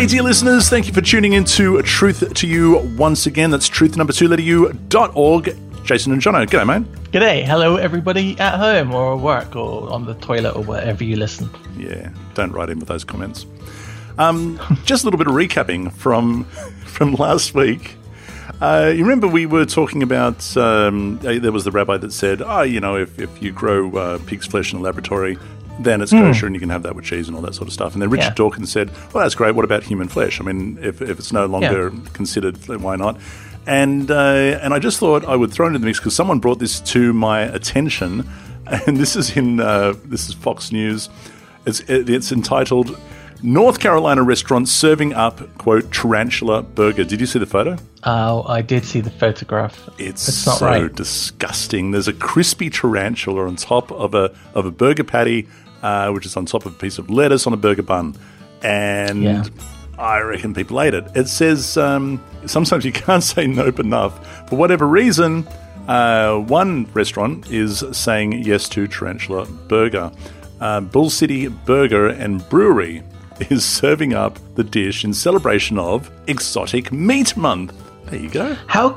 Hey, dear listeners, thank you for tuning into Truth to You once again. That's truth2u.org. Jason and Jono, g'day, mate. G'day. Hello, everybody at home or at work or on the toilet or wherever you listen. Yeah, don't write in with those comments. Just a little bit of recapping from last week. You remember we were talking about, there was the rabbi that said, if you grow pig's flesh in a laboratory, then it's kosher and you can have that with cheese and all that sort of stuff. And then Richard Dawkins said, well, that's great. What about human flesh? I mean, if it's no longer considered, why not? And I just thought I would throw it into the mix because someone brought this to my attention. And this is this is Fox News. It's entitled, North Carolina restaurant serving up, quote, tarantula burger. Did you see the photo? Oh, I did see the photograph. It's not so right. disgusting. There's a crispy tarantula on top of a burger patty, which is on top of a piece of lettuce on a burger bun. And I reckon people ate it. It says sometimes you can't say nope enough. For whatever reason, one restaurant is saying yes to tarantula burger. Bull City Burger and Brewery is serving up the dish in celebration of Exotic Meat Month. There you go.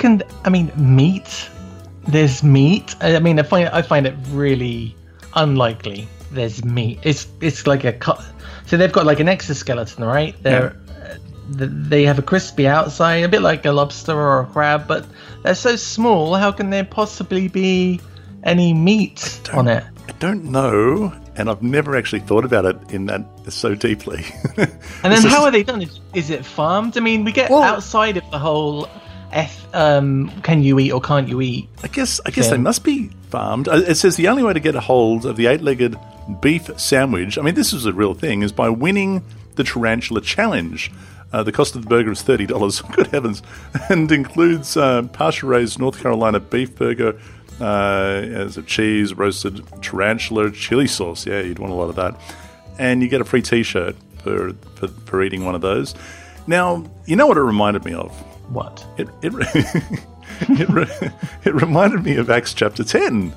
Meat? There's meat? I find it really unlikely there's meat. It's like so they've got like an exoskeleton, right? They have a crispy outside, a bit like a lobster or a crab, but they're so small, how can there possibly be any meat on it? I don't know, and I've never actually thought about it in that so deeply. And then how are they done? Is it farmed? I mean, we get outside of the whole can you eat or can't you eat? I guess they must be farmed. It says the only way to get a hold of the 8-legged beef sandwich, I mean, this is a real thing, is by winning the Tarantula Challenge. The cost of the burger is $30. Good heavens. And includes pasture-raised North Carolina beef burger, as a cheese, roasted tarantula, chili sauce. Yeah, you'd want a lot of that. And you get a free T-shirt for eating one of those. Now, you know what it reminded me of? What? It reminded me of Acts chapter 10.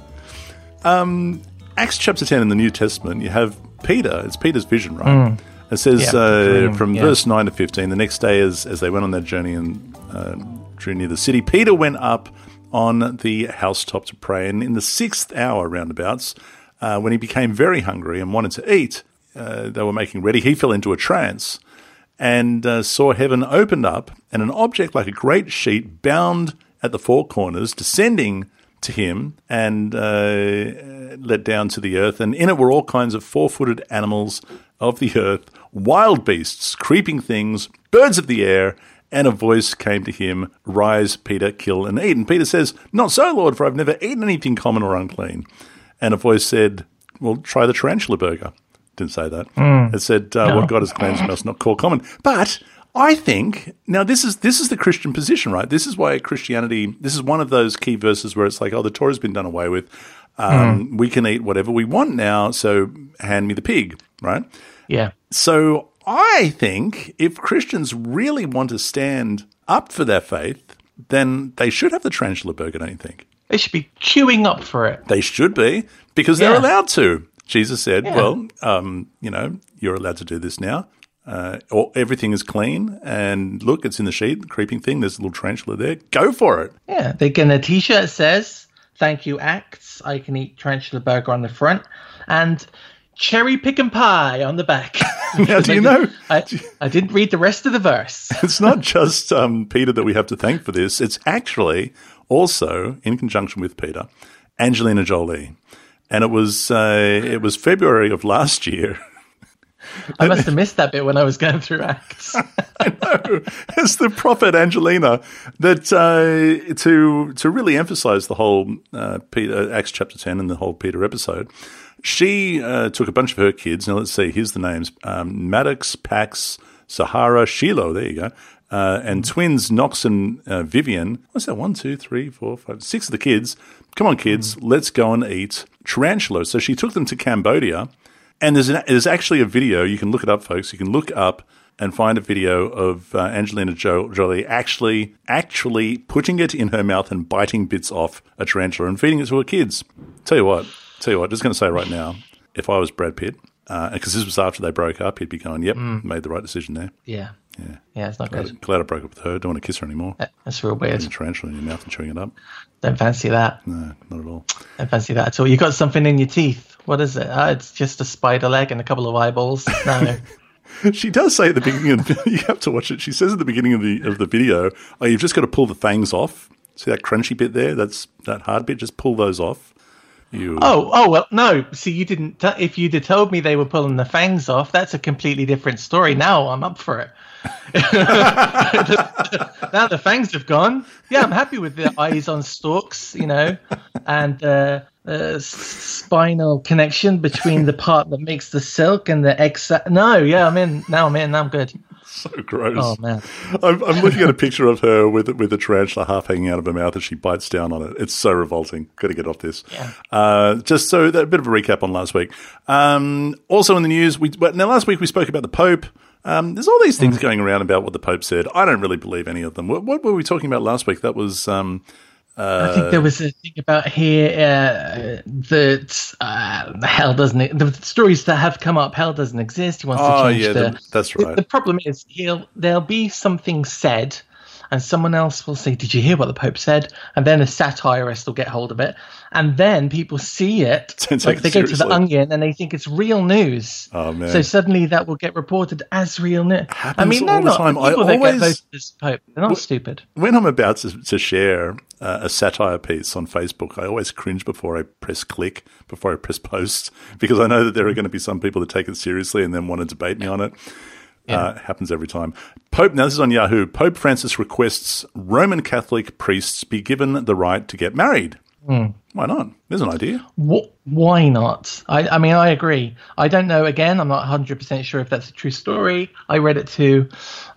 Acts chapter 10 in the New Testament, you have Peter. It's Peter's vision, right? It says from verse 9 to 15, the next day as they went on their journey and drew near the city, Peter went up on the housetop to pray, and in the 6th hour roundabouts, when he became very hungry and wanted to eat, they were making ready, he fell into a trance and saw heaven opened up and an object like a great sheet bound at the four corners descending to him and let down to the earth, and in it were all kinds of four-footed animals of the earth, wild beasts, creeping things, birds of the air. And a voice came to him, rise, Peter, kill and eat. And Peter says, not so, Lord, for I've never eaten anything common or unclean. And a voice said, well, try the tarantula burger. Didn't say that. It said, what God has cleansed must not call common. But I think, now this is the Christian position, right? This is why Christianity, this is one of those key verses where it's like, the Torah's been done away with. We can eat whatever we want now, so hand me the pig, right? Yeah. So I think if Christians really want to stand up for their faith, then they should have the tarantula burger, don't you think? They should be queuing up for it. They should be, because they're allowed to. Jesus said, you're allowed to do this now. Everything is clean, and look, it's in the sheet, the creeping thing, there's a little tarantula there. Go for it. Yeah, they get a T-shirt that says, thank you, Acts. I can eat tarantula burger on the front. And cherry pick and pie on the back. Now, do you know? I didn't read the rest of the verse. It's not just Peter that we have to thank for this. It's actually also, in conjunction with Peter, Angelina Jolie. And it was February of last year. I must have missed that bit when I was going through Acts. I know. It's the prophet Angelina that to really emphasize the whole Acts chapter 10 and the whole Peter episode, she took a bunch of her kids. Now, let's see. Here's the names. Maddox, Pax, Sahara, Shiloh. There you go. And twins Knox and Vivian. What's that? 1, 2, 3, 4, 5, 6 of the kids. Come on, kids. Let's go and eat tarantula. So she took them to Cambodia. And there's actually a video. You can look it up, folks. You can look up and find a video of Angelina Jolie actually putting it in her mouth and biting bits off a tarantula and feeding it to her kids. Tell you what, just going to say right now, if I was Brad Pitt, because this was after they broke up, he'd be going, yep, made the right decision there. Yeah. Yeah, it's not good. Glad I broke up with her. Don't want to kiss her anymore. That's real weird. Putting a tarantula in your mouth and chewing it up. Don't fancy that. No, not at all. Don't fancy that at all. You got something in your teeth. What is it? It's just a spider leg and a couple of eyeballs. No. She does say at the beginning of you have to watch it. She says at the beginning of the video, "Oh, you've just got to pull the fangs off. See that crunchy bit there? That's that hard bit. Just pull those off." Oh well, no. See, you didn't. If you'd have told me they were pulling the fangs off, that's a completely different story. Now I'm up for it. Now the fangs have gone. Yeah, I'm happy with the eyes on stalks, and spinal connection between the part that makes the silk and the egg. No, yeah, I'm in. Now I'm good. So gross. Oh man, I'm looking at a picture of her with a tarantula half hanging out of her mouth as she bites down on it. It's so revolting. Got to get off this. Yeah. Just so a bit of a recap on last week. Also in the news, last week we spoke about the Pope. There's all these things going around about what the Pope said. I don't really believe any of them. What were we talking about last week? That was. I think there was a thing about here that hell doesn't. The stories that have come up, hell doesn't exist. He wants to change that's right. The problem is there'll be something said, and someone else will say, "Did you hear what the Pope said?" And then a satirist will get hold of it, and then people see it. Like they go to the Onion and they think it's real news. Oh man! So suddenly that will get reported as real news. I mean, all the time. People that get voted as Pope, they're not stupid. When I'm about to share a satire piece on Facebook, I always cringe before I press click, before I press post, because I know that there are going to be some people that take it seriously and then want to debate me on it. It happens every time. Now this is on Yahoo. Pope Francis requests Roman Catholic priests be given the right to get married. Why not? There's an idea. Why not? I mean, I agree. I don't know. Again, I'm not 100% sure if that's a true story. I read it too.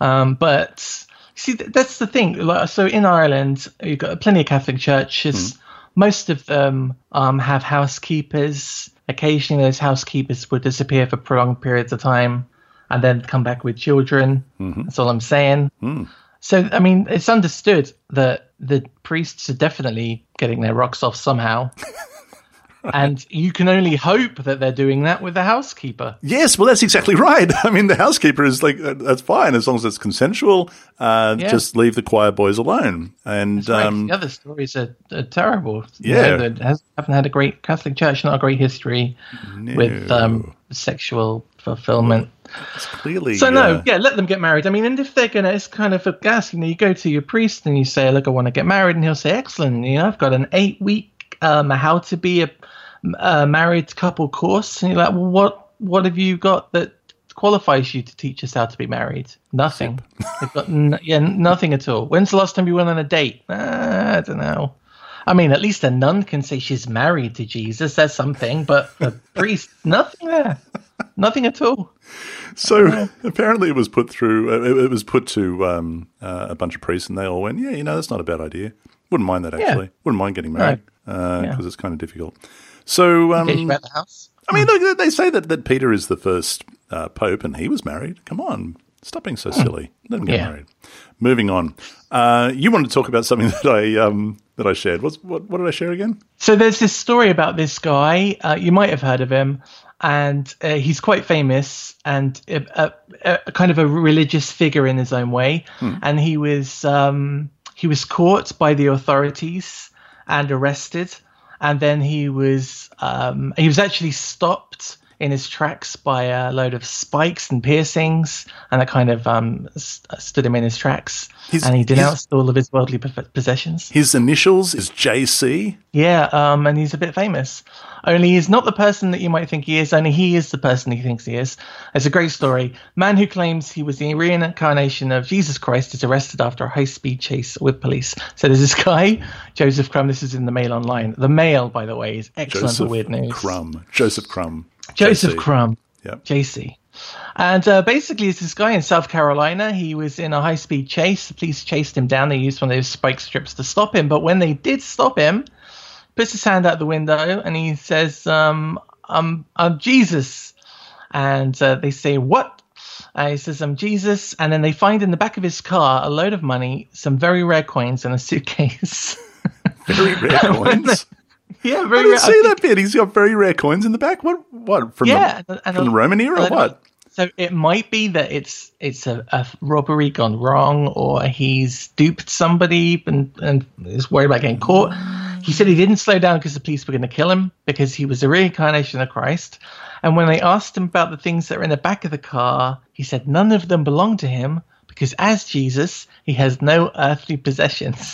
But see, that's the thing. So in Ireland, you've got plenty of Catholic churches. Most of them have housekeepers. Occasionally, those housekeepers would disappear for prolonged periods of time and then come back with children. That's all I'm saying. So, I mean, it's understood that the priests are definitely getting their rocks off somehow. Right. And you can only hope that they're doing that with the housekeeper. Yes, well, that's exactly right. I mean, the housekeeper is like, that's fine as long as it's consensual. Just leave the choir boys alone. And right. The other stories are terrible. Yeah. Haven't had a great Catholic Church, not a great history with sexual fulfillment. It's clearly let them get married. I mean, and if they're gonna, it's kind of a gas. You go to your priest and you say, "Look, I want to get married," and he'll say, "Excellent. I've got an 8-week how to be a married couple course." And you're like, "Well, what have you got that qualifies you to teach us how to be married?" Nothing. They've got nothing at all. When's the last time you went on a date? I don't know. I mean, at least a nun can say she's married to Jesus. That's something. But a priest, nothing there. Nothing at all. So apparently it was put through. It was put to a bunch of priests, and they all went, "Yeah, that's not a bad idea. Wouldn't mind that actually. Wouldn't mind getting married because it's kind of difficult." So get you out the house. I mean, look, they say that Peter is the first pope, and he was married. Come on, stop being so silly. Let him get married. Moving on. You wanted to talk about something that I shared. What did I share again? So there's this story about this guy. You might have heard of him. And he's quite famous and a kind of a religious figure in his own way. And he was caught by the authorities and arrested. And then he was actually stopped in his tracks by a load of spikes and piercings, and that kind of stood him in his tracks. And he denounced all of his worldly possessions. His initials is JC. Yeah, and he's a bit famous. Only he's not the person that you might think he is. Only he is the person he thinks he is. It's a great story. Man who claims he was the reincarnation of Jesus Christ is arrested after a high-speed chase with police. So there's this guy, Joseph Crumb. This is in the Mail Online. The Mail, by the way, is excellent for weird news. Joseph Crumb. Joseph Crumb. Yep. JC. And basically, it's this guy in South Carolina. He was in a high-speed chase. The police chased him down. They used one of those spike strips to stop him. But when they did stop him, puts his hand out the window and he says, I'm Jesus. And they say, what? He says, I'm Jesus. And then they find in the back of his car a load of money, some very rare coins, and a suitcase. Very rare coins? Yeah, very rare. I didn't see that bit. He's got very rare coins in the back. What? From the Roman era or what? So it might be that it's a robbery gone wrong, or he's duped somebody and is worried about getting caught. He said he didn't slow down because the police were going to kill him, because he was a reincarnation of Christ. And when they asked him about the things that were in the back of the car, he said none of them belonged to him, because as Jesus, he has no earthly possessions.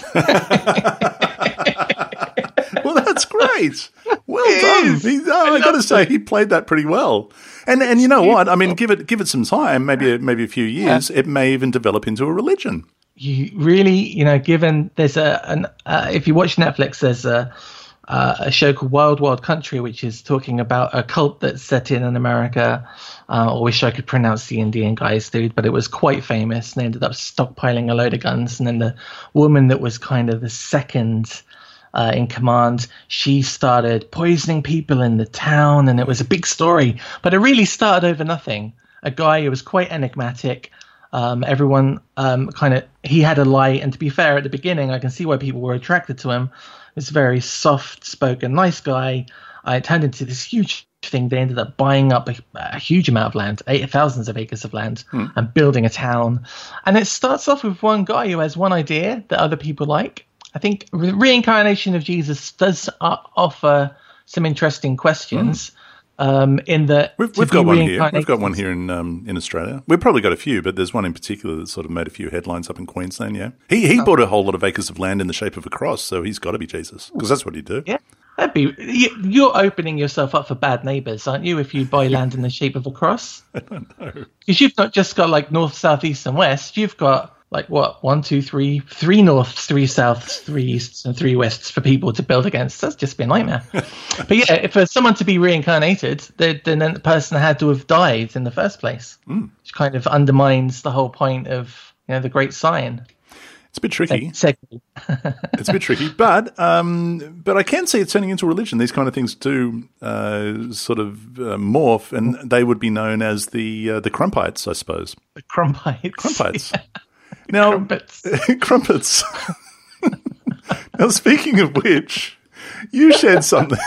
Well, that's great. Well done. I got to say, he played that pretty well. And you know what? I mean, give it some time, maybe a few years. It may even develop into a religion. You really, given there's if you watch Netflix, there's a show called Wild Wild Country, which is talking about a cult that's set in America. I wish I could pronounce the Indian guy's dude, but it was quite famous. And they ended up stockpiling a load of guns. And then the woman that was kind of the second in command, she started poisoning people in the town, and it was a big story. But it really started over nothing. A guy who was quite enigmatic. Everyone he had a light, and to be fair, at the beginning, I can see why people were attracted to him. This very soft-spoken, nice guy. It turned into this huge thing. They ended up buying up a huge amount of land, thousands of acres of land, and building a town. And it starts off with one guy who has one idea that other people like. I think reincarnation of Jesus does offer some interesting questions. In that we've got one here. We've got one here in Australia. We've probably got a few, but there's one in particular that sort of made a few headlines up in Queensland. Yeah, he bought a whole lot of acres of land in the shape of a cross, so he's got to be Jesus, because that's what he'd do. Yeah, you're opening yourself up for bad neighbours, aren't you? If you buy land in the shape of a cross, I don't know, because you've not just got like north, south, east, and west. You've got like what, 1, 2, 3, 3 norths, 3 souths, 3 easts, and 3 wests for people to build against. That's just been a nightmare. But yeah, for someone to be reincarnated, then the person had to have died in the first place, which kind of undermines the whole point of the great sign. It's a bit tricky. It's a bit tricky, but I can see it turning into a religion. These kind of things do sort of morph, and they would be known as the Crumpites, I suppose. The Crumpites. Yeah. Now, crumpets. Now, speaking of which, you shared something.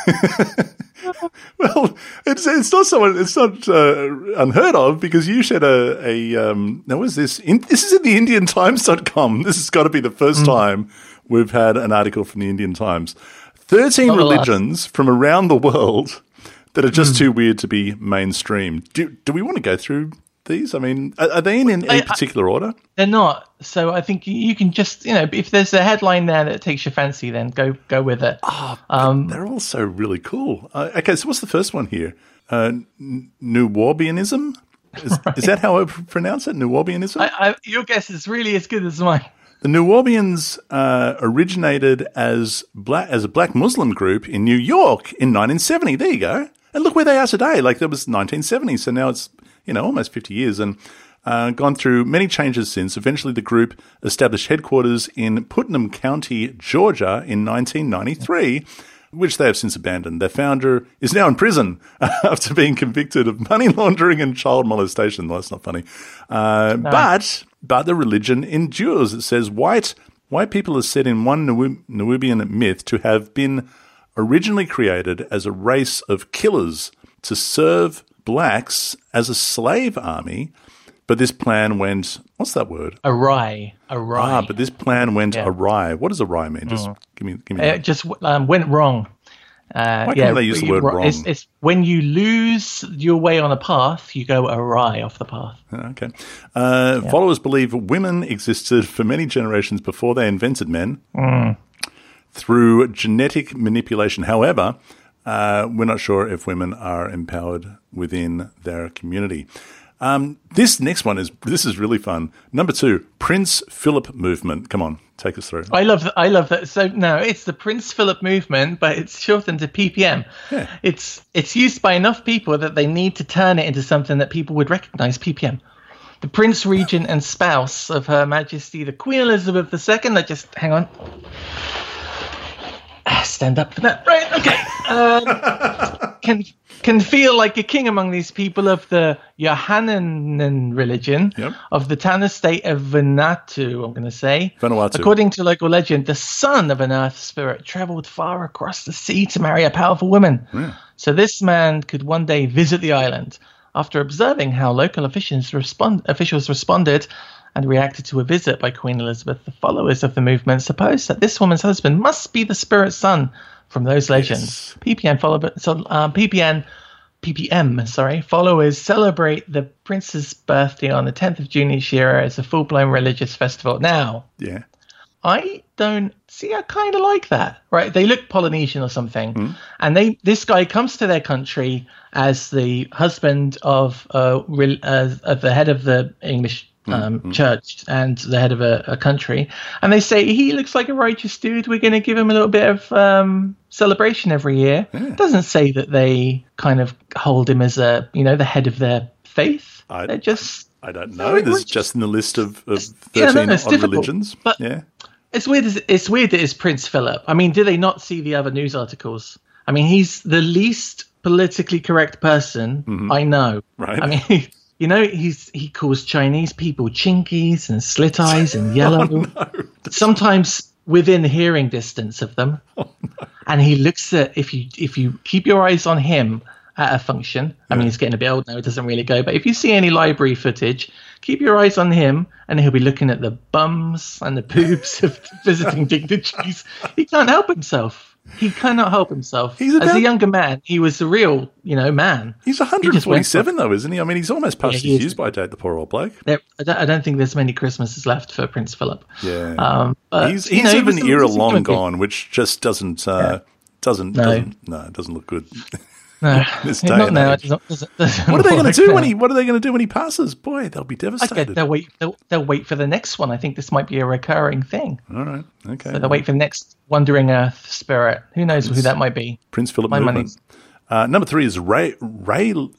Well, it's not unheard of, because you shared now what is this? This is in the IndianTimes.com. This has got to be the first time we've had an article from the Indian Times. 13 religions from around the world that are just too weird to be mainstream. Do we want to go through these? I mean, are they in any particular order? They're not. So I think you can just, if there's a headline there that takes your fancy, then go with it. They're also really cool. Okay, so what's the first one here? Nuwaubianism? Is that how I pronounce it? Nuwaubianism? Your guess is really as good as mine. The Nuwaubians originated as a black Muslim group in New York in 1970. There you go. And look where they are today. Like, that was 1970, so now it's almost 50 years, and gone through many changes since. Eventually, the group established headquarters in Putnam County, Georgia in 1993, which they have since abandoned. Their founder is now in prison after being convicted of money laundering and child molestation. Well, that's not funny. No. But the religion endures. It says white people are said in one Nuwaubian myth to have been originally created as a race of killers to serve blacks as a slave army, but this plan went, what's that word? Awry. But this plan went awry. What does awry mean? Just give me it just went wrong. Why can't they use the word wrong? It's when you lose your way on a path, you go awry off the path. Okay. Followers believe women existed for many generations before they invented men through genetic manipulation. However, we're not sure if women are empowered within their community. This next one is really fun. Number 2, Prince Philip movement. Come on, take us through. I love that. So no, it's the Prince Philip movement, but it's shortened to PPM. Yeah. It's used by enough people that they need to turn it into something that people would recognize. PPM. The Prince Regent and spouse of Her Majesty the Queen Elizabeth II. Just hang on. Stand up for that. Right, okay. Can feel like a king among these people of the Johannine religion of the Tanna state of Vanuatu, I'm going to say. Vanuatu. According to local legend, the son of an earth spirit traveled far across the sea to marry a powerful woman. Yeah. So this man could one day visit the island. after observing how local officials responded and reacted to a visit by Queen Elizabeth, the followers of the movement supposed that this woman's husband must be the spirit son from those legends. Yes. PPM followers celebrate the prince's birthday on the 10th of June each year as a full-blown religious festival. Now, yeah, I don't see. I kind of like that, right? They look Polynesian or something, and this guy comes to their country as the husband of the head of the English church and the head of a country, and they say he looks like a righteous dude. We're going to give him a little bit of celebration every year. It doesn't say that they kind of hold him as the head of their faith. I don't know. There's just in the list of 13 odd religions. But yeah. It's weird that it's Prince Philip. I mean, do they not see the other news articles? I mean, he's the least politically correct person I know. Right. I mean, he calls Chinese people chinkies and slit eyes and yellow. No. Sometimes within hearing distance of them. Oh, no. And he looks at, if you keep your eyes on him at a function, I mean, he's getting a bit old now, it doesn't really go, but if you see any library footage, keep your eyes on him and he'll be looking at the bums and the boobs of visiting dignitaries. He can't help himself. He cannot help himself. As a younger man, he was the real, man. He's 147 though, isn't he? I mean, he's almost past his use by date, the poor old bloke. I don't think there's many Christmases left for Prince Philip. Yeah. He's of an era long gone, which just doesn't look good. No, this day not now. What are they going to do when he passes? Boy, they'll be devastated. Okay, they'll wait for the next one. I think this might be a recurring thing. All right, okay. So they'll wait for the next Wandering Earth spirit. Who knows who that might be? Prince Philip movement. Number 3 is Raelism.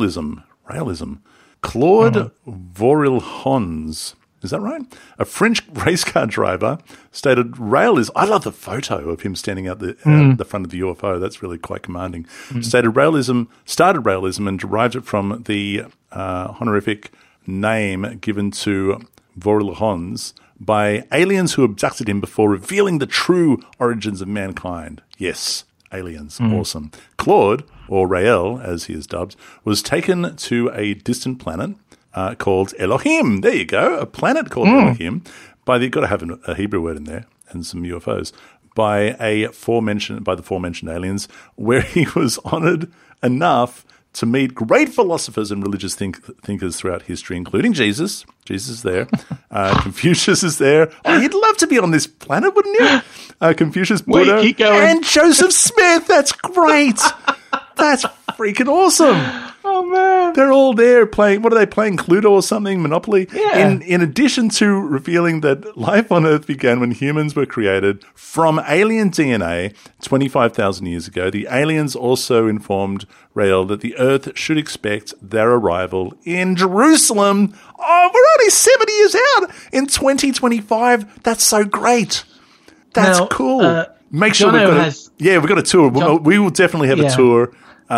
Claude Vorilhons. Is that right? A French race car driver stated rail is... I love the photo of him standing out the front of the UFO. That's really quite commanding. Started raillism and derived it from the honorific name given to Vorilhons by aliens who abducted him before revealing the true origins of mankind. Yes, aliens. Awesome. Claude, or Rael, as he is dubbed, was taken to a distant planet called Elohim. There you go. A planet called Elohim. You've got to have a Hebrew word in there and some UFOs. By the aforementioned aliens, where he was honored enough to meet great philosophers and religious thinkers throughout history, including Jesus. Jesus is there. Confucius is there. Oh, you'd love to be on this planet, wouldn't you? Confucius, Buddha, and Joseph Smith. That's great. That's freaking awesome. Oh, man. They're all there playing, what are they playing, Cluedo or something, Monopoly? Yeah. In addition to revealing that life on Earth began when humans were created from alien DNA 25,000 years ago, the aliens also informed Rael that the Earth should expect their arrival in Jerusalem. Oh, we're only 70 years out in 2025. That's so great. That's cool. Make sure we've got a tour. We will definitely have a tour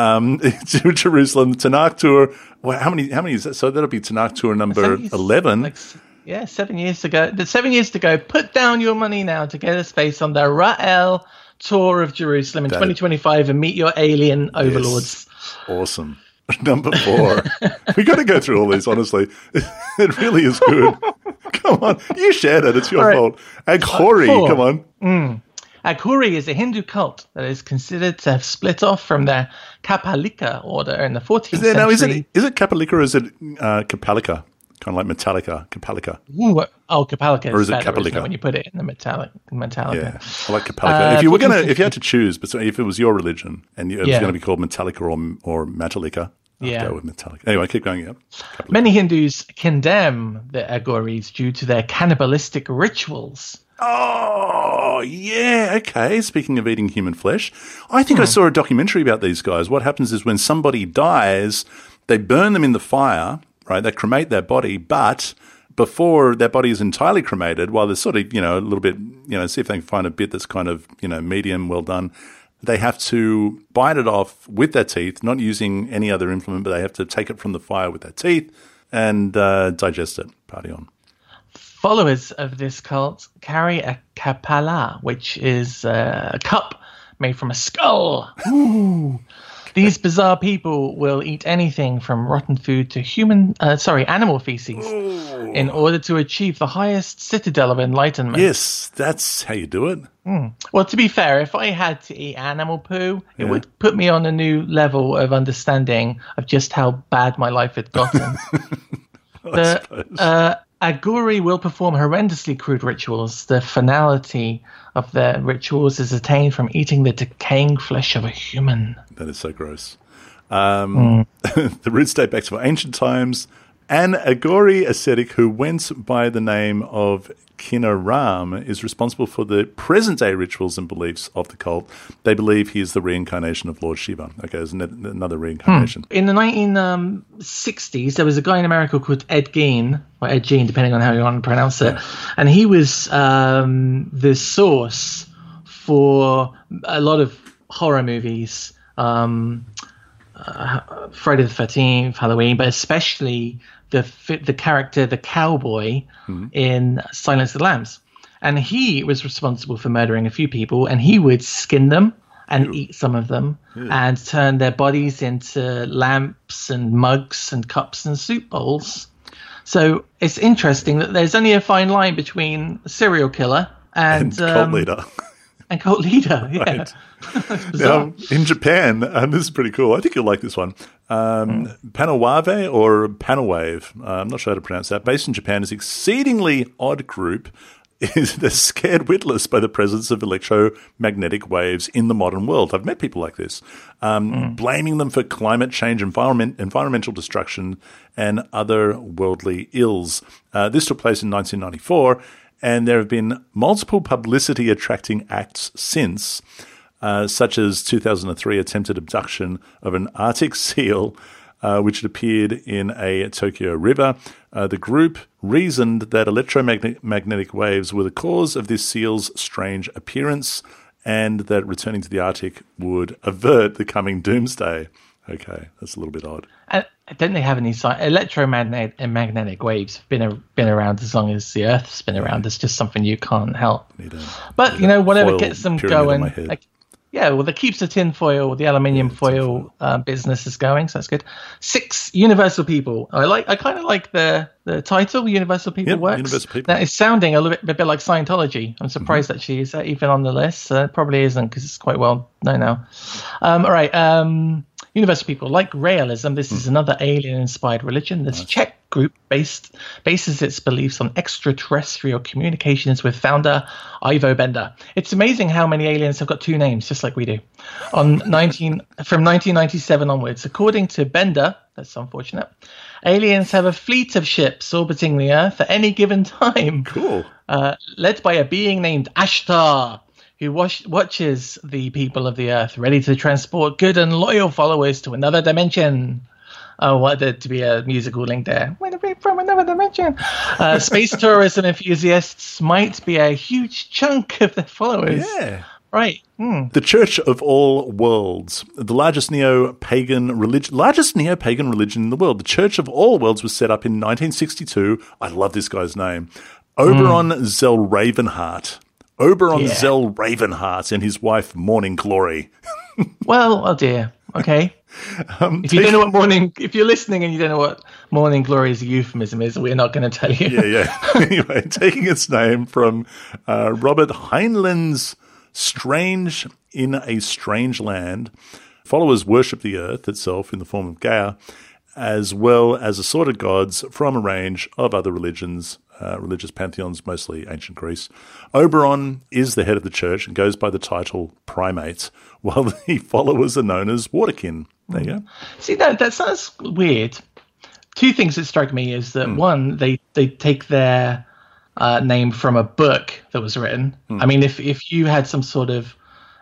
to Jerusalem, Tanakh tour. Well, how many is that? So that'll be Tanakh tour number 11. 7 years to go. 7 years to go. Put down your money now to get a space on the Rael tour of Jerusalem in 2025 and meet your alien overlords. Yes. Awesome. Number 4. We got to go through all these, honestly. It really is good. Come on. You shared it. It's your fault. Aghori, come on. Aghori is a Hindu cult that is considered to have split off from the Kapalika order in the 14th century. Is it Kapalika or is it Kapalika? Kind of like Metallica, Kapalika. Ooh, Kapalika. Or is it Kapalika? When you put it in the Metallica. Yeah, I like Kapalika. If you had to choose, but if it was your religion and it was going to be called Metallica or Metallica, I'd go with Metallica. Anyway, keep going. Yeah. Many Hindus condemn the Aghoris due to their cannibalistic rituals. Oh, yeah, okay. Speaking of eating human flesh, I think I saw a documentary about these guys. What happens is when somebody dies, they burn them in the fire, right? They cremate their body, but before their body is entirely cremated, while they're sort of, a little bit, see if they can find a bit that's kind of, medium, well done, they have to bite it off with their teeth, not using any other implement, but they have to take it from the fire with their teeth and digest it. Party on. Followers of this cult carry a kapala, which is a cup made from a skull. Ooh. These bizarre people will eat anything from rotten food to animal feces in order to achieve the highest citadel of enlightenment. Yes, that's how you do it. Well, to be fair, if I had to eat animal poo, it would put me on a new level of understanding of just how bad my life had gotten. The Aguri will perform horrendously crude rituals. The finality of their rituals is attained from eating the decaying flesh of a human. That is so gross. The roots date back to ancient times. An Agori ascetic who went by the name of Kinaram is responsible for the present-day rituals and beliefs of the cult. They believe he is the reincarnation of Lord Shiva. Okay, there's another reincarnation. In the 1960s, there was a guy in America called Ed Gein, or Ed Gein, depending on how you want to pronounce it, and he was the source for a lot of horror movies, Friday the 13th, Halloween, but especially the character, the cowboy in Silence of the Lambs. And he was responsible for murdering a few people, and he would skin them and eat some of them and turn their bodies into lamps and mugs and cups and soup bowls. So it's interesting that there's only a fine line between a serial killer and cult leader. And cult leader, Right. Now, in Japan, this is pretty cool. I think you'll like this one. Panawave or Panawave, I'm not sure how to pronounce that, based in Japan, is exceedingly odd group. They're scared witless by the presence of electromagnetic waves in the modern world. I've met people like this, blaming them for climate change, environmental destruction, and other worldly ills. This took place in 1994, and there have been multiple publicity-attracting acts since, such as 2003 attempted abduction of an Arctic seal, which had appeared in a Tokyo river. The group reasoned that electromagnetic waves were the cause of this seal's strange appearance and that returning to the Arctic would avert the coming doomsday. Okay, that's a little bit odd. Don't they have any electromagnetic waves have been around as long as the Earth's been around? It's just something you can't help. But, whatever gets them going. That keeps the tin foil, the aluminium foil business is going, so that's good. 6 Universal People. I kind of like the title, Universal People Works. Universal People. That is sounding a bit like Scientology. I'm surprised actually is that even on the list. It probably isn't because it's quite well known now. All right. Universal People, like Realism, this is another alien-inspired religion. This Czech group bases its beliefs on extraterrestrial communications with founder Ivo Bender. It's amazing how many aliens have got 2 names, just like we do. From 1997 onwards, according to Bender, that's unfortunate, aliens have a fleet of ships orbiting the Earth at any given time. Cool. Led by a being named Ashtar, who watches the people of the Earth, ready to transport good and loyal followers to another dimension. Oh, what to be a musical link there. From another dimension. Space tourism enthusiasts might be a huge chunk of their followers. Yeah. Right. The Church of All Worlds, the largest neo-pagan religion in the world. The Church of All Worlds was set up in 1962. I love this guy's name. Oberon Zell Ravenheart. Zell Ravenheart and his wife Morning Glory. Well, oh dear. Okay. If you're listening and you don't know what Morning Glory's euphemism is, we're not going to tell you. Yeah. Anyway, taking its name from Robert Heinlein's Strange in a Strange Land, followers worship the earth itself in the form of Gaia, as well as assorted gods from a range of other religions, religious pantheons, mostly ancient Greece. Oberon is the head of the church and goes by the title Primate, while the followers are known as Waterkin. There you go. See, that sounds weird. 2 things that strike me is that, one, they take their name from a book that was written. I mean, if you had some sort of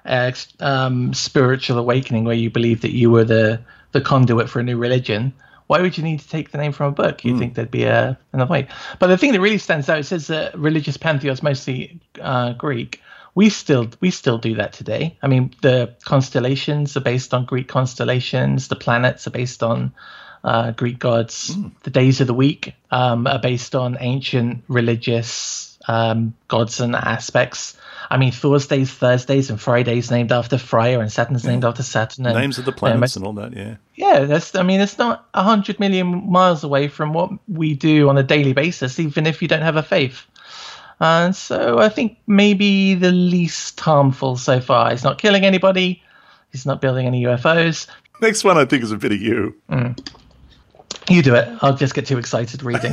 spiritual awakening where you believed that you were the conduit for a new religion, why would you need to take the name from a book? You'd think there'd be another way. But the thing that really stands out, it says that religious pantheons, mostly Greek. We still do that today. I mean, the constellations are based on Greek constellations. The planets are based on Greek gods. The days of the week are based on ancient religious gods and aspects. I mean, Thursdays, Thursdays, and Fridays named after Freya, and Saturn's named after Saturn. And, names of the planets and all that, yeah. Yeah, it's not 100 million miles away from what we do on a daily basis, even if you don't have a faith. And so I think maybe the least harmful so far. He's not killing anybody. He's not building any UFOs. Next one I think is a bit of you. You do it. I'll just get too excited reading.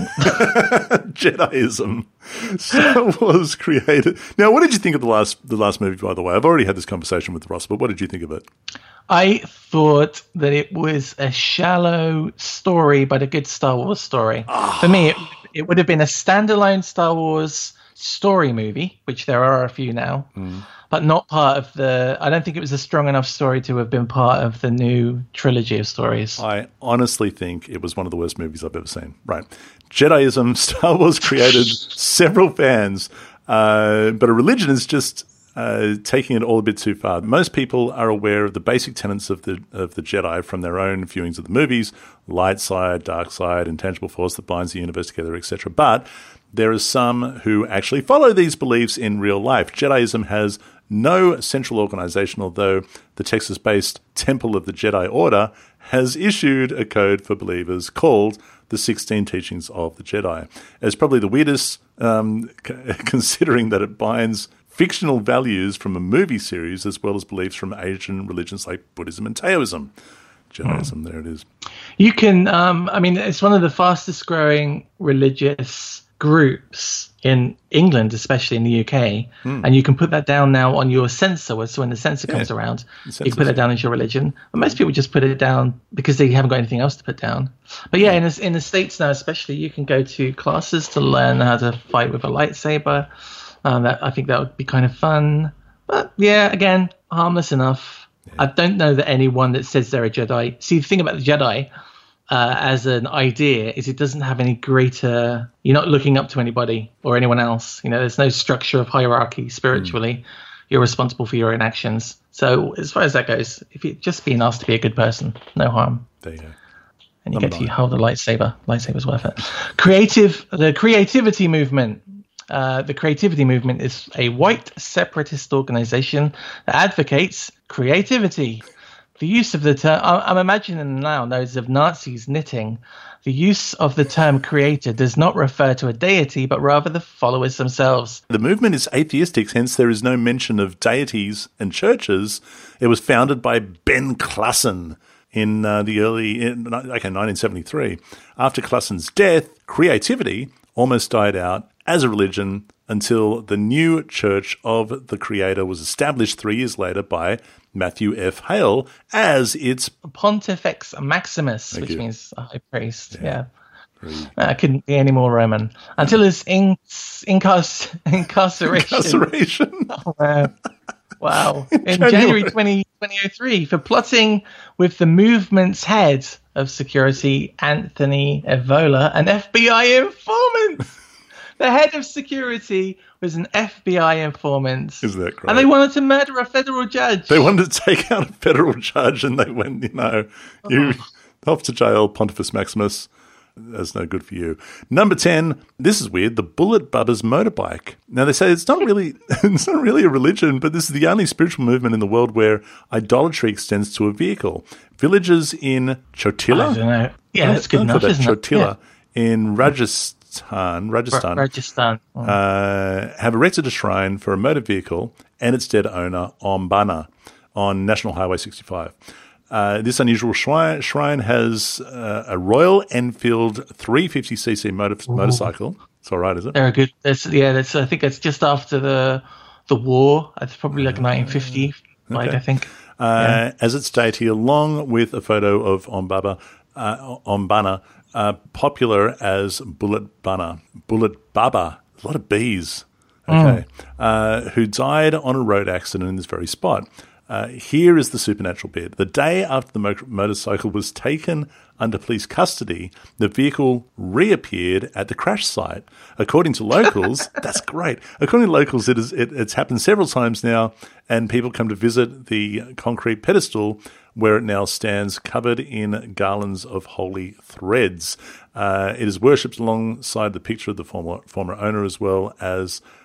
Jediism. Star Wars created. Now, what did you think of the last movie, by the way? I've already had this conversation with Ross, but what did you think of it? I thought that it was a shallow story, but a good Star Wars story. For me, it would have been a standalone Star Wars story movie, which there are a few now, but not part of the... I don't think it was a strong enough story to have been part of the new trilogy of stories. I honestly think it was one of the worst movies I've ever seen. Right. Jediism, Star Wars created several fans, but a religion is just taking it all a bit too far. Most people are aware of the basic tenets of the Jedi from their own viewings of the movies: light side, dark side, intangible force that binds the universe together, etc. But there are some who actually follow these beliefs in real life. Jediism has no central organization, although the Texas-based Temple of the Jedi Order has issued a code for believers called the 16 Teachings of the Jedi. It's probably the weirdest, considering that it binds fictional values from a movie series as well as beliefs from Asian religions like Buddhism and Taoism. Jediism, there it is. You can, it's one of the fastest growing religious groups in England, especially in the UK, and you can put that down now on your censor. So when the censor comes around, you can put that down as your religion. But most people just put it down because they haven't got anything else to put down. But yeah, in the States now, especially, you can go to classes to learn how to fight with a lightsaber. I think that would be kind of fun. But yeah, again, harmless enough. Yeah. I don't know that anyone that says they're a Jedi. See, the thing about the Jedi as an idea is it doesn't have any greater... You're not looking up to anybody or anyone else. There's no structure of hierarchy spiritually. You're responsible for your own actions. So as far as that goes, if you're just being asked to be a good person, no harm. There you go. And you get to hold a lightsaber. Lightsaber's worth it. The creativity movement. The creativity movement is a white separatist organization that advocates creativity. The use of the term, I'm imagining now those of Nazis knitting, the use of the term creator does not refer to a deity, but rather the followers themselves. The movement is atheistic, hence there is no mention of deities and churches. It was founded by Ben Klassen in 1973. After Klassen's death, creativity almost died out as a religion until the new Church of the Creator was established 3 years later by Matthew F. Hale as its Pontifex Maximus, which means high priest. Yeah. Couldn't be any more Roman. Until his incarceration. Incarceration. Oh, wow. In January 2003 for plotting with the movement's head of security, Anthony Evola, an FBI informant. The head of security was an FBI informant. Isn't that great? And they wanted to murder a federal judge. They wanted to take out a federal judge, and they went, you off to jail, Pontifex Maximus. That's no good for you. Number 10, this is weird, the Bullet Bubba's motorbike. Now, they say it's not really a religion, but this is the only spiritual movement in the world where idolatry extends to a vehicle. Villages in Chotila? I don't know. Yeah, that's good enough, isn't it? Chotila in Rajasthan have erected a shrine for a motor vehicle and its dead owner, Ombana, on National Highway 65. This unusual shrine has a Royal Enfield 350cc motorcycle. It's all right, is it? They're good. I think that's just after the war. It's probably like 1950, I think. As its deity, along with a photo of Ombana, popular as Bullet Baba, a lot of B's, who died on a road accident in this very spot. Here is the supernatural bit. The day after the motorcycle was taken under police custody, the vehicle reappeared at the crash site. According to locals, that's great. According to locals, it's happened several times now, and people come to visit the concrete pedestal where it now stands covered in garlands of holy threads. It is worshipped alongside the picture of the former owner, as well as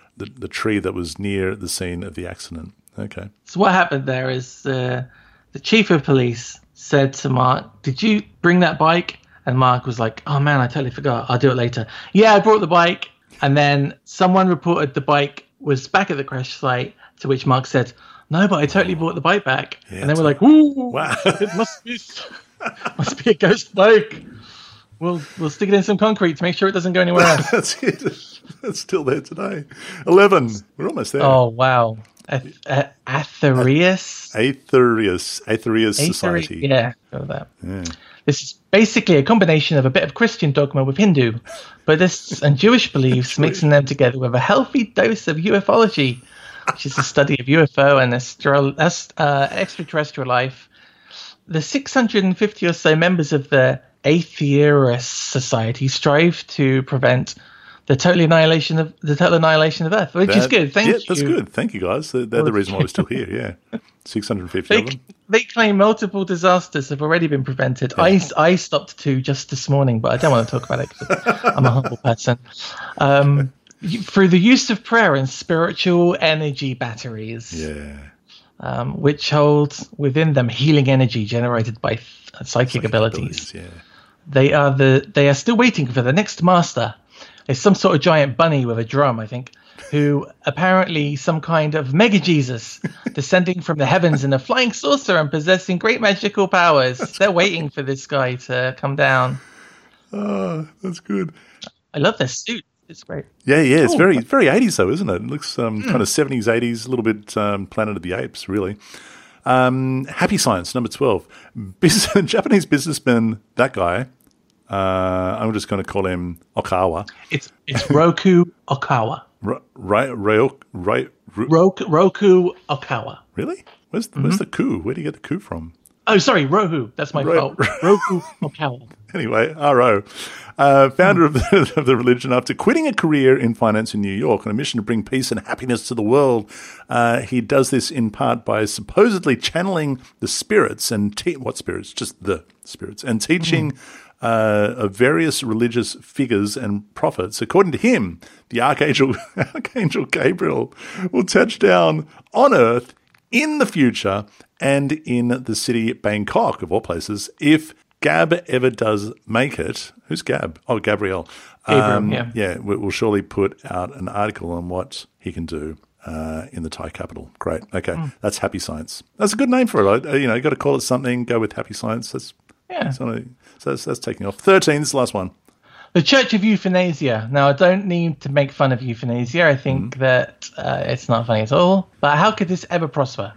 the tree that was near the scene of the accident. Okay. So what happened there is the chief of police said to Mark, "Did you bring that bike?" And Mark was like, "Oh man, I totally forgot. I'll do it later." "Yeah, I brought the bike." And then someone reported the bike was back at the crash site, to which Mark said, "No, but I totally brought the bike back." Yeah, and then we're like, "Ooh, wow. It must be a ghost bike. We'll stick it in some concrete to make sure it doesn't go anywhere else." That's it. It's still there today. 11. We're almost there. Oh, wow. Aetherius Society. Yeah, got that. Yeah. This is basically a combination of a bit of Christian dogma with Hindu, Buddhist and Jewish beliefs, mixing them together with a healthy dose of ufology, which is the study of UFO and extraterrestrial life. The 650 or so members of the Aetherius Society strive to prevent the total annihilation of Earth, which is good. Thank you. That's good. Thank you, guys. They're the reason why we're still here. Yeah, 650 of them. They claim multiple disasters have already been prevented. Yeah. I stopped 2 just this morning, but I don't want to talk about it because I'm a humble person. Through the use of prayer and spiritual energy batteries. Yeah. Which hold within them healing energy generated by psychic abilities. Yeah. They are still waiting for the next master. It's some sort of giant bunny with a drum, I think, who apparently some kind of mega Jesus descending from the heavens in a flying saucer and possessing great magical powers. They're waiting for this guy to come down. Oh, that's good. I love this suit. It's great. Yeah. It's very 80s though, isn't it? It looks kind of 70s, 80s, a little bit Planet of the Apes, really. Happy Science, number 12. Japanese businessman, that guy. I'm just going to call him Okawa. It's Roku Okawa. Roku Okawa. Really? Where's the coup? Where do you get the coup from? Oh, sorry, Rohu. That's my fault. Roku Okawa. Anyway, R.O., founder of the religion, after quitting a career in finance in New York on a mission to bring peace and happiness to the world. He does this in part by supposedly channeling the spirits and what spirits? Just the spirits, and teaching of various religious figures and prophets. According to him, the Archangel Gabriel will touch down on Earth in the future and in the city Bangkok, of all places, if Gab ever does make it. Who's Gab? Oh, Gabriel. Yeah, we'll surely put out an article on what he can do in the Thai capital. Great. Okay, that's Happy Science. That's a good name for it. You got to call it something. Go with Happy Science. That's taking off. 13 is the last one. The Church of Euthanasia. Now, I don't need to make fun of euthanasia. I think that it's not funny at all. But how could this ever prosper?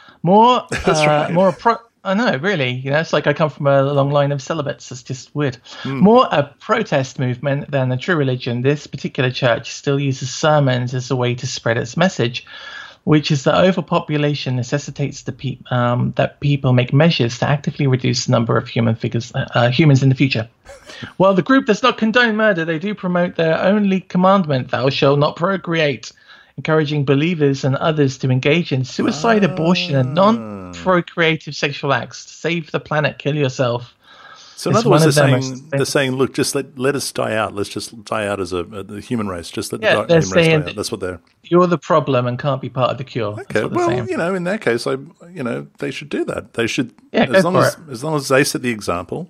That's right. I know, really. It's like I come from a long line of celibates. It's just weird. More a protest movement than a true religion. This particular church still uses sermons as a way to spread its message, which is that overpopulation necessitates that people make measures to actively reduce the number of humans in the future. While the group does not condone murder, they do promote their only commandment, "Thou shalt not procreate," encouraging believers and others to engage in suicide, abortion, and non-procreative sexual acts. Save the planet, kill yourself. So in other words, they're saying, look, just let us die out. Let's just die out as the human race. Just let the human race die out. That's what they're... You're the problem and can't be part of the cure. Okay, well, in that case, they should do that. They should, as long as they set the example,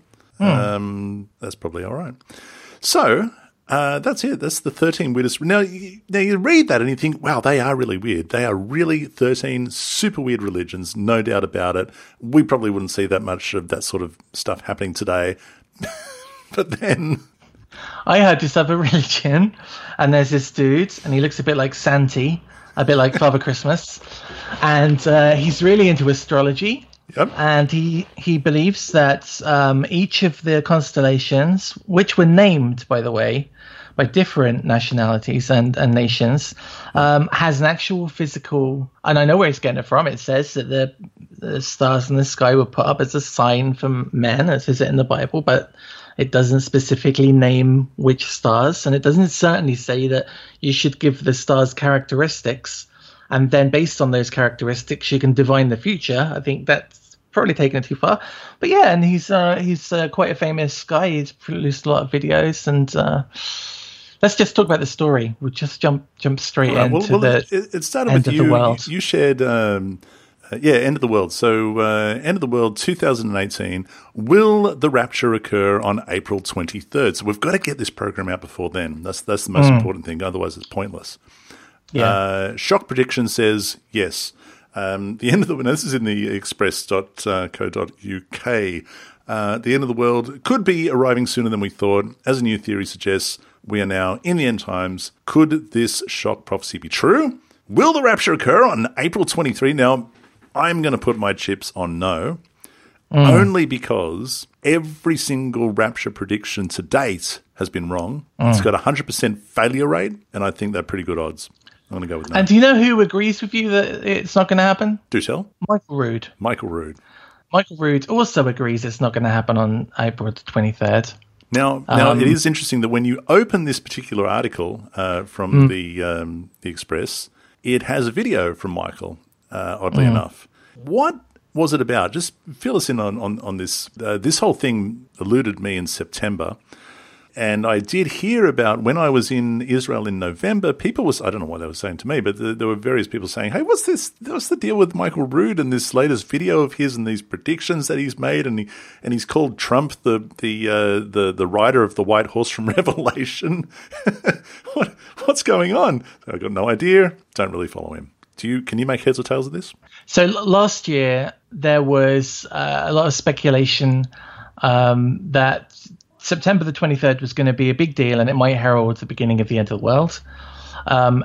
that's probably all right. So... that's it. That's the 13 weirdest. Now you read that and you think, wow, they are really weird. They are really 13 super weird religions, no doubt about it. We probably wouldn't see that much of that sort of stuff happening today. But then... I heard this other religion, and there's this dude, and he looks a bit like Santi, a bit like Father Christmas, and he's really into astrology. Yep. And he believes that each of the constellations, which were named, by the way, by different nationalities and nations, has an actual physical, and I know where he's getting it from. It says that the stars in the sky were put up as a sign for men, as is it in the Bible, but it doesn't specifically name which stars, and it doesn't certainly say that you should give the stars characteristics, and then based on those characteristics you can divine the future. I think that's probably taken it too far, but yeah, and he's quite a famous guy. He's produced a lot of videos, and let's just talk about the story. We'll just jump straight into it started end with of you. the world. You shared, end of the world. So, end of the world, 2018. Will the rapture occur on April 23rd? So we've got to get this program out before then. That's the most important thing. Otherwise, it's pointless. Yeah. Shock Prediction says yes. The end of the world. This is in the express.co.uk. The end of the world could be arriving sooner than we thought. As a new theory suggests, we are now in the end times. Could this shock prophecy be true? Will the rapture occur on April 23? Now, I'm going to put my chips on no, only because every single rapture prediction to date has been wrong. It's got a 100% failure rate, and I think they're pretty good odds. I'm going to go with no. And do you know who agrees with you that it's not going to happen? Do tell. Michael Rood. Michael Rood also agrees it's not going to happen on April 23rd. Now, it is interesting that when you open this particular article from the Express, it has a video from Michael, oddly enough. What was it about? Just fill us in on this. This whole thing eluded me in September. And I did hear about when I was in Israel in November, people I don't know what they were saying to me, but there were various people saying, hey, what's the deal with Michael Rood and this latest video of his and these predictions that he's made? And he's called Trump the rider of the white horse from Revelation. What's going on? I've got no idea. Don't really follow him. Can you make heads or tails of this? So last year, there was a lot of speculation that September the 23rd was going to be a big deal, and it might herald the beginning of the end of the world. So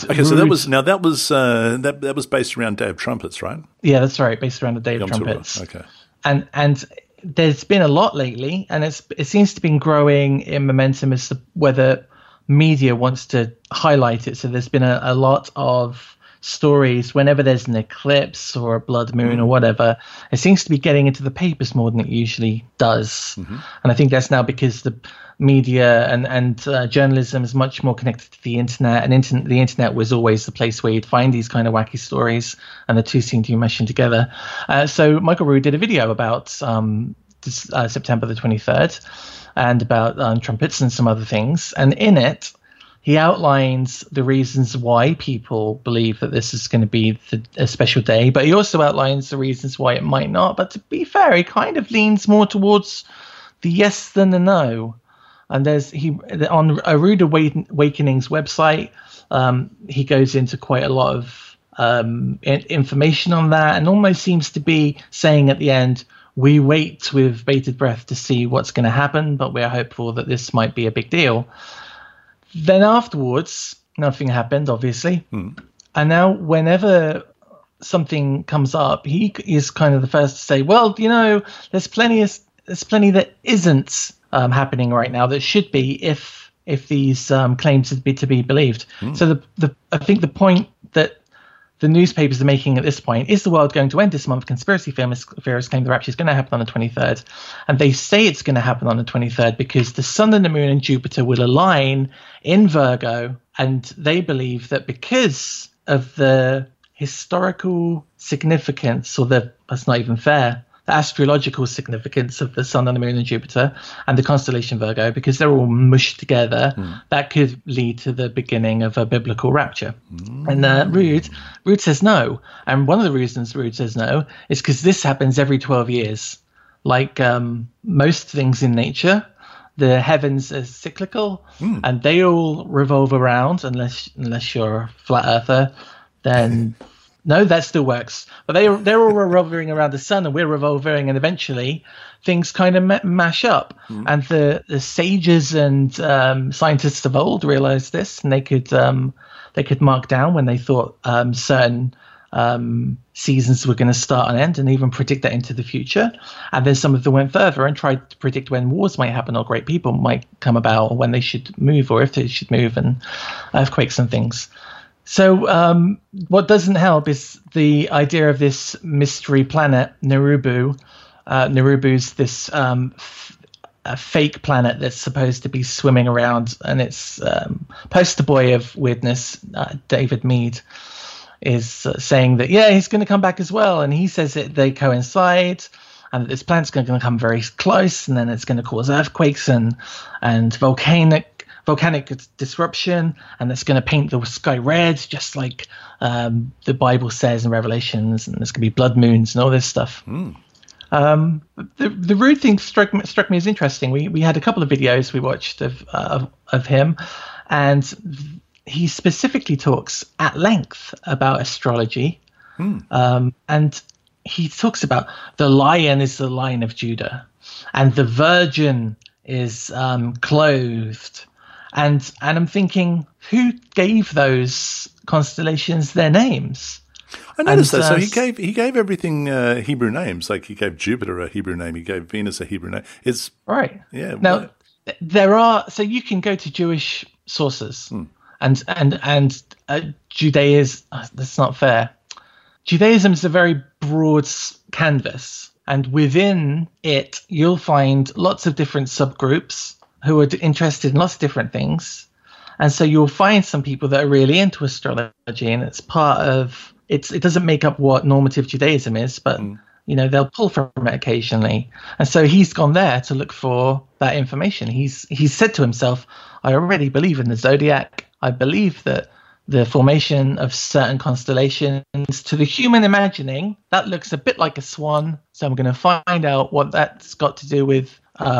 that was based around Day of Trumpets, right? Yeah, that's right, based around the Day of Trumpets. Okay. And there's been a lot lately, and it seems to be growing in momentum as to whether media wants to highlight it. So there's been a lot of stories whenever there's an eclipse or a blood moon or whatever. It seems to be getting into the papers more than it usually does. And I think that's now because the media and journalism is much more connected to the internet, and the internet was always the place where you'd find these kind of wacky stories, and the two seem to be meshing together. So Michael Rood did a video about September the 23rd and about trumpets and some other things, and in it he outlines the reasons why people believe that this is going to be a special day, but he also outlines the reasons why it might not. But to be fair, he kind of leans more towards the yes than the no. And on a Rude Awakening's website, he goes into quite a lot of information on that, and almost seems to be saying at the end, we wait with bated breath to see what's going to happen, but we're hopeful that this might be a big deal. Then afterwards, nothing happened, obviously. And now whenever something comes up, he is kind of the first to say, well, there's plenty that isn't happening right now that should be if these claims to be believed. So I think the point that the newspapers are making at this point is the world going to end this month. Conspiracy theorists claim the rapture is going to happen on the 23rd. And they say it's going to happen on the 23rd because the sun and the moon and Jupiter will align in Virgo. And they believe that because of the historical significance, that's not even fair, the astrological significance of the sun and the moon and Jupiter and the constellation Virgo, because they're all mushed together, that could lead to the beginning of a biblical rapture. And Rood says no. And one of the reasons Rood says no is because this happens every 12 years. Like most things in nature, the heavens are cyclical and they all revolve around, unless you're a flat earther, then... No, that still works. But they're all revolving around the sun, and we're revolving, and eventually things kind of mash up. And the sages and scientists of old realized this, and they could mark down when they thought certain seasons were going to start and end, and even predict that into the future. And then some of them went further and tried to predict when wars might happen or great people might come about, or when they should move, or if they should move, and earthquakes and things. So what doesn't help is the idea of this mystery planet, Nerubu. Nerubu's this a fake planet that's supposed to be swimming around, and it's poster boy of weirdness, David Mead, is saying that, he's going to come back as well. And he says that they coincide, and that this planet's going to come very close, and then it's going to cause earthquakes and volcanic volcanic disruption, and it's going to paint the sky red, just like the Bible says in Revelations, and there's going to be blood moons and all this stuff. The Rood thing struck me as interesting. We had a couple of videos we watched of him, and he specifically talks at length about astrology, and he talks about the lion is the Lion of Judah, and the virgin is clothed, and I'm thinking, who gave those constellations their names? I noticed that. So he gave everything Hebrew names. Like he gave Jupiter a Hebrew name. He gave Venus a Hebrew name. It's right. Yeah. Now there are, so you can go to Jewish sources and Judaism. That's not fair. Judaism is a very broad canvas, and within it you'll find lots of different subgroups who are interested in lots of different things. And so you'll find some people that are really into astrology, and it's part of it doesn't make up what normative Judaism is, but they'll pull from it occasionally. And so he's gone there to look for that information. He's said to himself, I already believe in the zodiac. I believe that the formation of certain constellations, to the human imagining, that looks a bit like a swan. So I'm going to find out what that's got to do with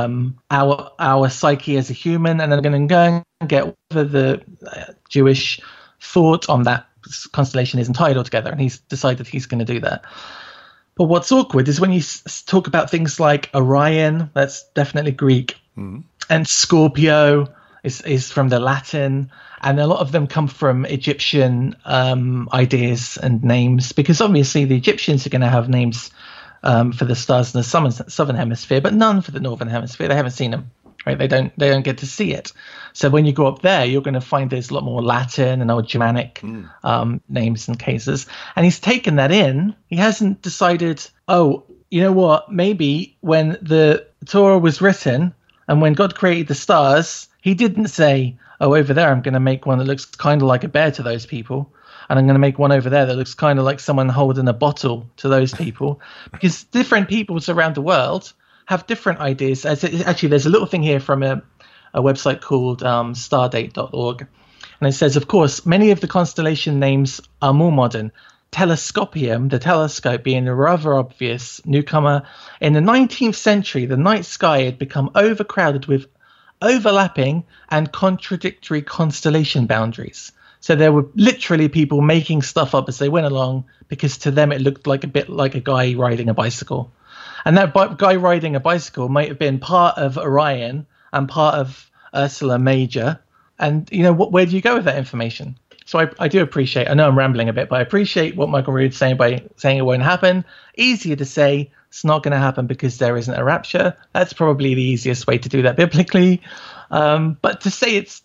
our psyche as a human, and I'm going to go and get whether the Jewish thought on that constellation isn't tied altogether, and he's decided he's going to do that. But what's awkward is when you talk about things like Orion, that's definitely Greek, and Scorpio is from the Latin, and a lot of them come from Egyptian ideas and names, because obviously the Egyptians are going to have names for the stars in the southern hemisphere, but none for the northern hemisphere. They haven't seen them, right? They don't get to see it. So when you go up there, you're going to find there's a lot more Latin and old Germanic names and cases. And he's taken that in. He hasn't decided, oh, you know what? Maybe when the Torah was written and when God created the stars, he didn't say, oh, over there, I'm going to make one that looks kind of like a bear to those people. And I'm going to make one over there that looks kind of like someone holding a bottle to those people. Because different peoples around the world have different ideas. Actually, there's a little thing here from a website called stardate.org. And it says, of course, many of the constellation names are more modern. Telescopium, the telescope, being a rather obvious newcomer. In the 19th century, the night sky had become overcrowded with overlapping and contradictory constellation boundaries. So there were literally people making stuff up as they went along, because to them it looked like a bit like a guy riding a bicycle. And that guy riding a bicycle might have been part of Orion and part of Ursula Major. And, where do you go with that information? So I do appreciate, I know I'm rambling a bit, but I appreciate what Michael Rood's saying by saying it won't happen. Easier to say it's not going to happen because there isn't a rapture. That's probably the easiest way to do that biblically. But to say it's,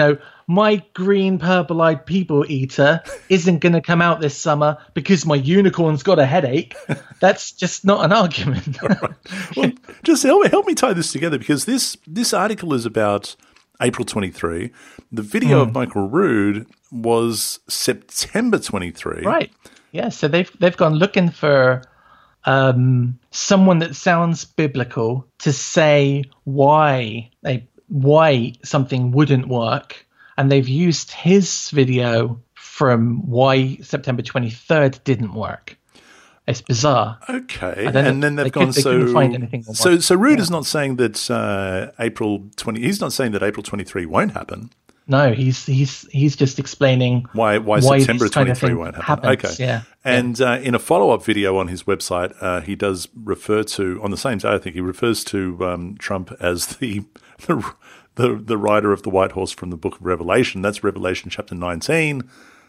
my green purple-eyed people eater isn't going to come out this summer because my unicorn's got a headache, that's just not an argument. Right. Well, just help me tie this together, because this article is about April 23. The video of Michael Rood was September 23. Right. Yeah, so they've gone looking for someone that sounds biblical to say why something wouldn't work. And they've used his video from why September 23rd didn't work. It's bizarre. Okay, and then they've gone so. Find anything so Rood is not saying that April 20. He's not saying that April 23 won't happen. No, he's just explaining why September 23 won't happen. Happens. Okay, yeah. And in a follow-up video on his website, he does refer to, on the same day, I think he refers to Trump as the rider of the white horse from the book of Revelation. That's Revelation chapter 19,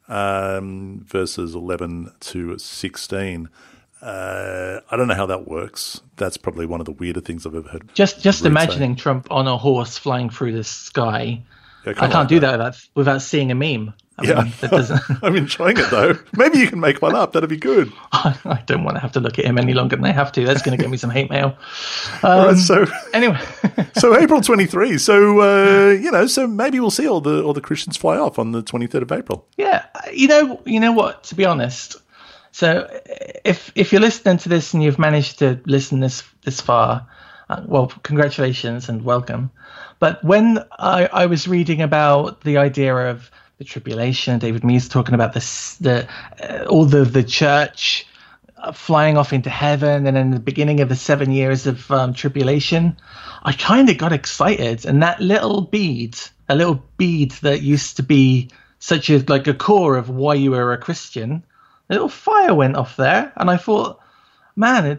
verses 11 to 16. I don't know how that works. That's probably one of the weirder things I've ever heard. Just imagining Trump on a horse flying through the sky. Yeah, I can't do that without seeing a meme. That doesn't... I'm enjoying it, though. Maybe you can make one up. That'd be good. I don't want to have to look at him any longer than I have to. That's going to get me some hate mail. Right, so anyway, so April 23. So so maybe we'll see all the Christians fly off on the 23rd of April. Yeah, you know what? To be honest, so if you're listening to this and you've managed to listen this far, well, congratulations and welcome. But when I was reading about the idea of the tribulation, David Meese talking about all the church flying off into heaven, and then the beginning of the 7 years of tribulation, I kind of got excited. And that little bead that used to be such a core of why you were a Christian, a little fire went off there, and I thought, man,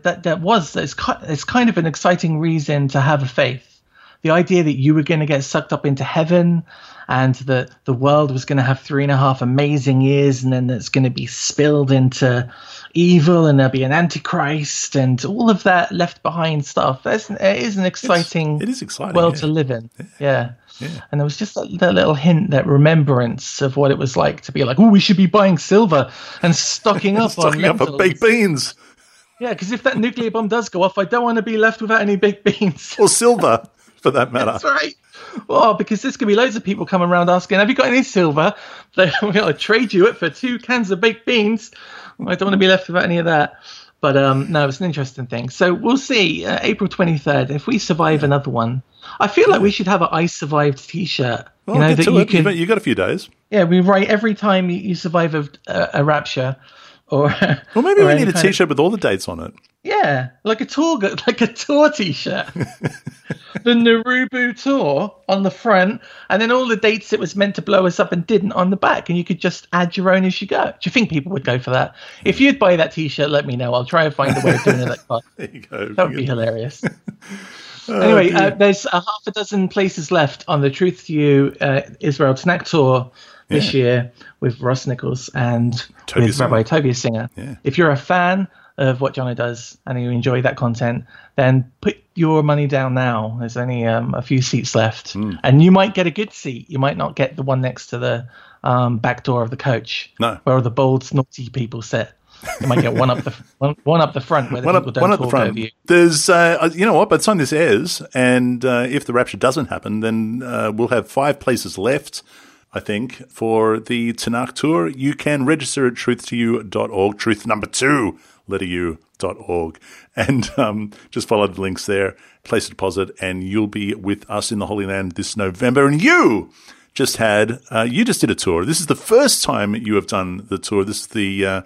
it's kind of an exciting reason to have a faith. The idea that you were going to get sucked up into heaven, and that the world was going to have 3.5 amazing years, and then it's going to be spilled into evil, and there'll be an antichrist, and all of that left behind stuff. It is an exciting, world to live in. Yeah. And there was just that little hint, that remembrance of what it was like to be like, oh, we should be buying silver and stocking up on baked beans. Yeah, because if that nuclear bomb does go off, I don't want to be left without any baked beans. Or silver, for that matter. That's right. Well, because there's going to be loads of people coming around asking, have you got any silver? We're going to trade you it for 2 cans of baked beans. I don't want to be left without any of that. But no, it's an interesting thing. So we'll see, April 23rd, if we survive another one. I feel like we should have an I Survived T-shirt. Well, you got a few days. Yeah, we write every time you survive a rapture. Or maybe we need a T-shirt with all the dates on it. Yeah, like a tour T-shirt. The Narubu tour on the front, and then all the dates it was meant to blow us up and didn't on the back, and you could just add your own as you go. Do you think people would go for that? If you'd buy that T-shirt, let me know. I'll try and find a way of doing it. There you go. That would be hilarious. Anyway, there's a half a dozen places left on the Truth to You Israel Tanakh tour this year with Ross Nichols and with Rabbi Tovia Singer. Yeah. If you're a fan of what Jono does and you enjoy that content, then put your money down now. There's only a few seats left, and you might get a good seat. You might not get the one next to the back door of the coach, where all the bold, naughty people sit. You might get one up the front where the people don't talk over you. There's, you know what? By the time this airs, and if the rapture doesn't happen, then we'll have 5 places left, I think, for the Tanakh tour. You can register at truth2u.org, truth number 2, letter u.org, and just follow the links there, place a deposit, and you'll be with us in the Holy Land this November. And you just did a tour. This is the first time you have done the tour. This is the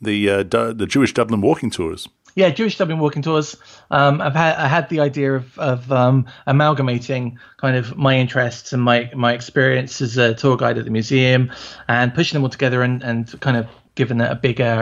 Jewish Dublin walking tours. Yeah, Jewish Dublin walking tours. I had the idea of amalgamating kind of my interests and my experience as a tour guide at the museum, and pushing them all together and kind of giving it a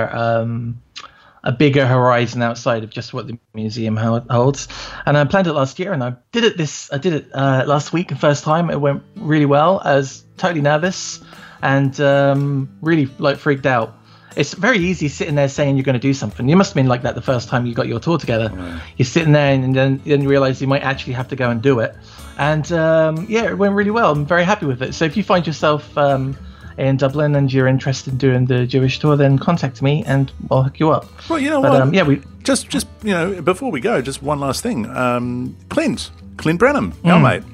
bigger horizon outside of just what the museum holds. And I planned it last year, and I did it last week, the first time. It went really well. I was totally nervous and really freaked out. It's very easy sitting there saying you're going to do something. You must have been like that the first time you got your tour together. Right. You're sitting there and then you realize you might actually have to go and do it. And it went really well. I'm very happy with it. So if you find yourself in Dublin and you're interested in doing the Jewish tour, then contact me and I'll hook you up. Well, you know what? Just before we go, just one last thing. Clint Branham, our mate.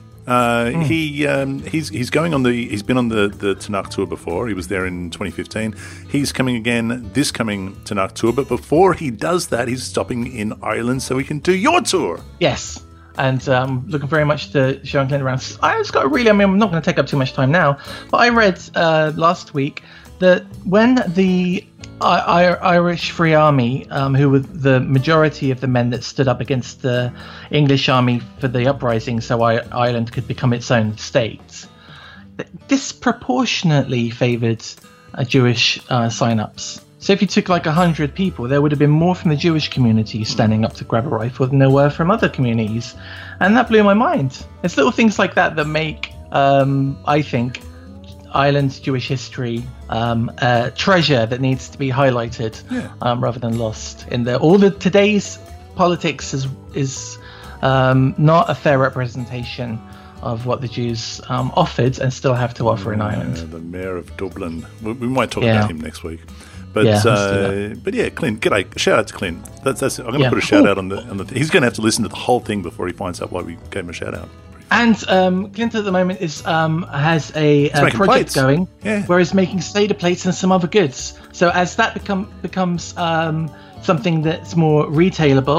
He's going on he's been on the Tanakh tour before. He was there in 2015. He's coming again this coming Tanakh tour, but before he does that, he's stopping in Ireland so he can do your tour. Yes, and looking very much to showing Clint around. I'm not going to take up too much time now, but I read last week that when the Irish Free Army, who were the majority of the men that stood up against the English army for the uprising so Ireland could become its own state, disproportionately favoured Jewish sign-ups. So if you took 100 people, there would have been more from the Jewish community standing up to grab a rifle than there were from other communities. And that blew my mind. It's little things like that that make, I think, Ireland's Jewish history a treasure that needs to be highlighted rather than lost. Today's politics is not a fair representation of what the Jews offered and still have to offer in Ireland. The Mayor of Dublin. We might talk about him next week. But Clint, g'day. Shout out to Clint. That's I'm going to put a shout out on the. He's going to have to listen to the whole thing before he finds out why we gave him a shout out. And Clint at the moment has a project plates going where he's making Seder plates and some other goods. So as that becomes something that's more retailable,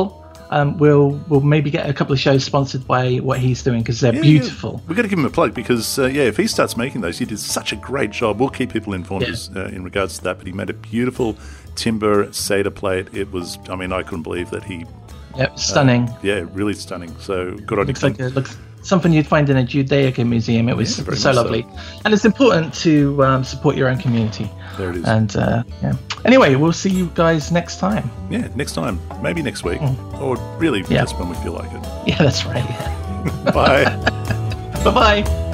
we'll maybe get a couple of shows sponsored by what he's doing because they're beautiful. Yeah. We've got to give him a plug because, if he starts making those, he did such a great job. We'll keep people informed in regards to that, but he made a beautiful timber Seder plate. It was, I couldn't believe that he... Yep, stunning. Really stunning. So good on you. Looks something you'd find in a Judaica museum. It was so lovely. And it's important to support your own community. There it is. And anyway, we'll see you guys next time. Yeah, next time. Maybe next week. Or really just when we feel like it. Yeah, that's right. Yeah. Bye. Bye-bye.